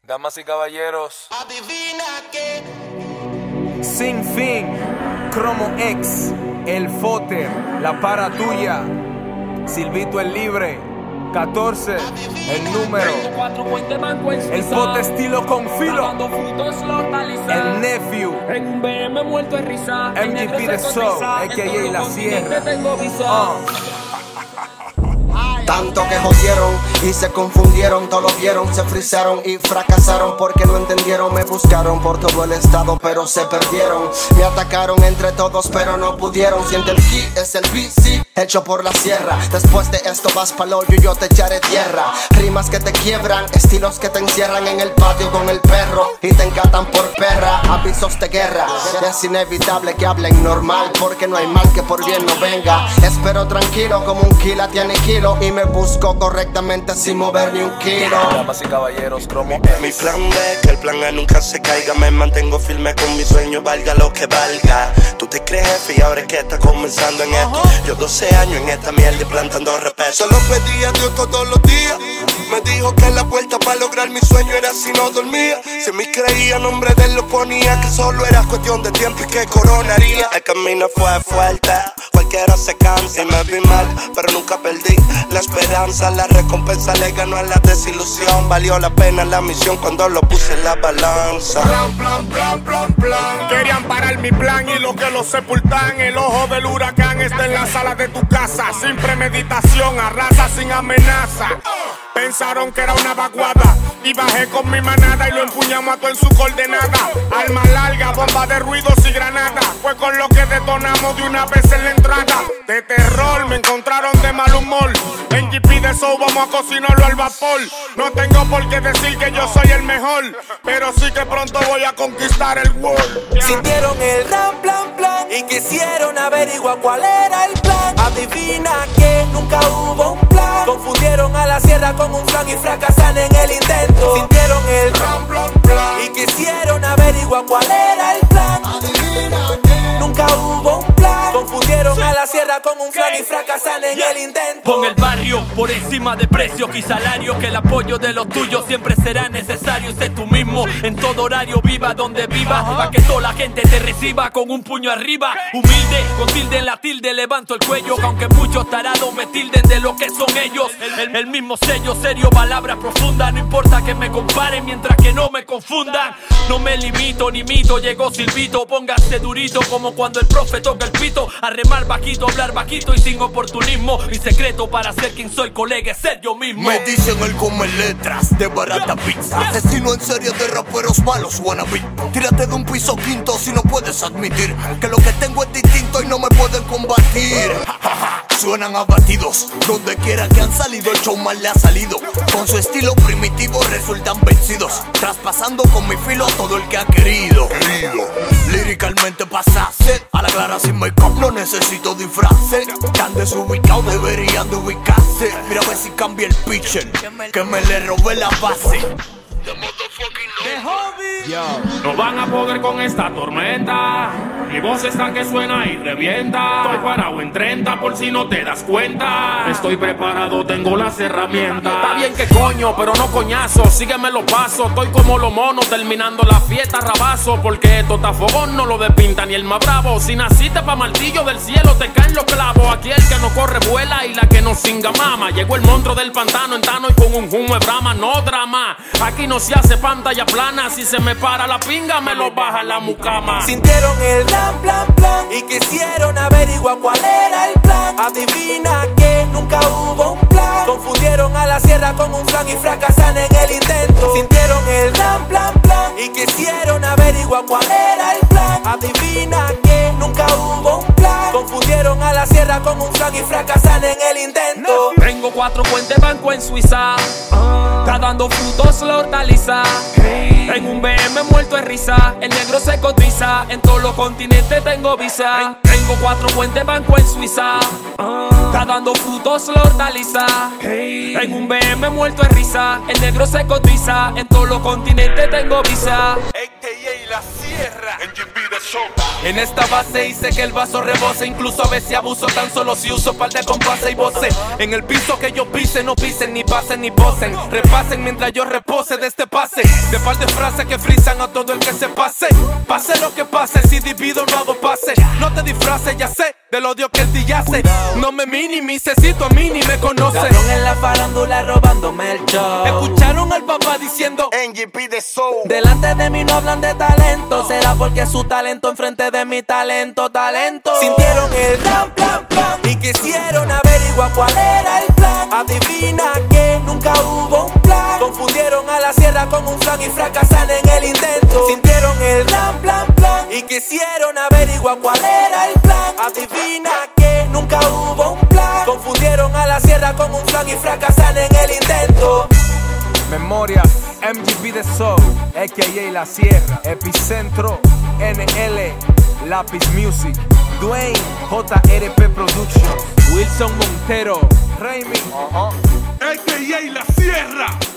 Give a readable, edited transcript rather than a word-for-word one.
Damas y caballeros, adivina qué. Sin Fin, Cromo X, El Foter, La Para Tuya, Silvito el Libre, 14, el número, El Fote estilo con filo, El Nephew, MGP de Soul, a.k.a. La Sierra. Tanto que jodieron y se confundieron, todos lo vieron, se frisaron y fracasaron porque no entendieron. Me buscaron por todo el estado pero se perdieron. Me atacaron entre todos pero no pudieron. Siente el ki, es el BC hecho por la sierra. Después de esto vas pa'l hoyo y yo te echaré tierra. Rimas que te quiebran, estilos que te encierran en el patio con el perro y te encatan por perra. Avisos de guerra, es inevitable que hablen normal porque no hay mal que por bien no venga. Espero tranquilo como un kila te aniquilo y me busco correctamente sin mover ni un kilo. damas y caballeros, Cromo Mi plan B, que el plan A nunca se caiga. Me mantengo firme con mi sueño, valga lo que valga. Tú te crees jefe y ahora es que estás comenzando en esto. Yo 12 años en esta mierda y plantando respeto. Solo pedía a Dios todos los días. Me dijo que la vuelta para lograr mi sueño era si no dormía. Si me creía, nombre de él lo ponía. Que solo era cuestión de tiempo y que coronaría. El camino fue fuerte, cualquiera se cansa y me vi mal, pero nunca perdí la esperanza. La recompensa le ganó a la desilusión. Valió la pena la misión cuando lo puse en la balanza. Plan. Querían parar mi plan y lo que lo sepultan. El ojo del huracán está en la sala de tu casa. Sin premeditación, arrasa sin amenaza. Pensaron que era una vaguada y bajé con mi manada y lo empuñamos a todo en su coordenada. Arma larga, bomba de ruidos y granada. Fue con lo que detonamos de una vez en la entrada. De terror me encontraron de mal humor. En GP de Soul vamos a cocinarlo al vapor. No tengo por qué decir que yo soy el mejor, pero sí que pronto voy a conquistar el world. Sintieron el plan y quisieron averiguar cuál era el plan. Adivina que nunca hubo un plan. Confundieron a la sierra con un plan y fracasan en el intento. Sintieron el plan y quisieron averiguar cuál era el plan. Adivina que nunca hubo un plan. Confundieron a la sierra con un plan y fracasan en el intento. Pon el barrio por encima de precios y salarios, que el apoyo de los tuyos siempre será necesario. Sé tú mismo en todo horario, viva donde viva, para que toda la gente te reciba con un puño arriba. Humilde, con tilde en la tilde, levanto el cuello, que aunque muchos tarados me tilden de lo que son ellos. El mismo sello, serio, palabras profundas. No importa que me comparen mientras que no me confundan. No me limito ni mito, llegó Silvito. Póngase durito como cuando el profe toca el pito. A remar bajito, hablar bajito y sin oportunismo. Mi secreto para ser quien soy, colega, es ser yo mismo. Me dicen el come letras de barata pizza. Asesino en serie de raperos malos wannabe. Tírate de un piso quinto si no puedes admitir que lo que tengo es distinto y no me pueden combatir. Suenan abatidos, donde quiera que han salido el show mal le ha salido. Con su estilo primitivo resultan vencidos, traspasando con mi filo a todo el que ha querido. Líricamente pasase a la clara sin make-up, no necesito disfraces. Tan desubicados deberían de ubicarse. Mira a ver si cambia el pitcher, que me le robé la base. No van a poder con esta tormenta. Mi voz está que suena y revienta. Estoy parado en 30 por si no te das cuenta. Estoy preparado, tengo las herramientas. Está bien que coño, pero no coñazo. Sígueme los pasos, estoy como los monos terminando la fiesta rabazo. Porque esto está fogón, no lo despinta ni el más bravo. Si naciste pa' martillo del cielo te caen los clavos. Aquí el que no corre vuela y la que no singa mama. Llegó el monstruo del pantano en Tano y con un humo de brama, no drama. Aquí no se hace pantalla plana. Si se me para la pinga me lo baja la mucama. Sintieron el plan y quisieron averiguar cuál era el plan. Adivina que nunca hubo un plan. Confundieron a la sierra con un plan y fracasan en el intento. Sintieron el plan y quisieron averiguar cuál era el plan. Adivina que nunca hubo un plan. Confundieron a la sierra con un plan y fracasan en el intento. Tengo 4 cuentas de banco en Suiza. Está dando frutos la hortaliza. En un BM muerto de risa. El negro se cotiza. En todos los continentes tengo visa. Tengo 4 cuentas de banco en Suiza. Está dando frutos la hortaliza. En un BM muerto de risa. El negro se cotiza. En todos los continentes tengo visa. A.K.A. La Sierra. En esta base hice que el vaso rebose. Incluso a veces abuso tan solo si uso par de compases y voces. En el piso que yo pise, no pisen ni pasen ni posen. Repasen mientras yo repose de este pase. De par de frases que frisan a todo el que se pase. Pase lo que pase, si divido no hago pase. No te disfraces, ya sé del odio que el día hace. No me minimices, si tú a mí ni me conoces. Cabrón en la farándula robándome el show. Escucharon al papá diciendo NGP The Soul. Delante de mí no hablan de talento. Será porque su talento enfrente de mi talento. Sintieron el plan, y quisieron averiguar cuál era el plan. Adivina que nunca hubo un plan. Confundieron a la sierra con un flan y fracasan en el intento. Sintieron el plan, y quisieron averiguar cuál era el plan. Adivina que nunca hubo un plan. Confundieron a la sierra con un flan y fracasan en el intento. Memoria, MGB The Soul, a.k.a. La Sierra, Epicentro, NL, Lápiz Music, Dwayne, JRP Productions, Wilson Montero, Raimi, a.k.a. La Sierra.